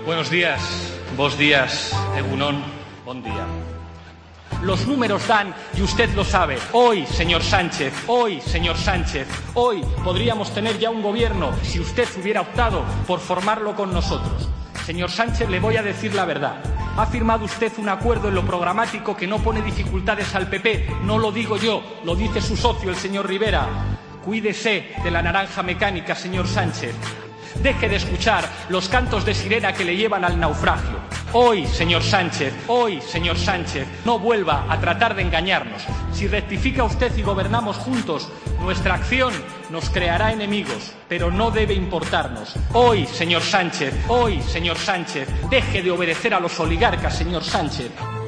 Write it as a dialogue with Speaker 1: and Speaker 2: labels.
Speaker 1: Buenos días, vos días, Egunon, bon día. Los números dan, y usted lo sabe. Hoy, señor Sánchez, hoy podríamos tener ya un gobierno si usted hubiera optado por formarlo con nosotros. Señor Sánchez, le voy a decir la verdad. Ha firmado usted un acuerdo en lo programático que no pone dificultades al PP. No lo digo yo, lo dice su socio, el señor Rivera. Cuídese de la naranja mecánica, señor Sánchez. Deje de escuchar los cantos de sirena que le llevan al naufragio. Hoy, señor Sánchez, no vuelva a tratar de engañarnos. Si rectifica usted y gobernamos juntos, nuestra acción nos creará enemigos, pero no debe importarnos. Hoy, señor Sánchez, deje de obedecer a los oligarcas, señor Sánchez.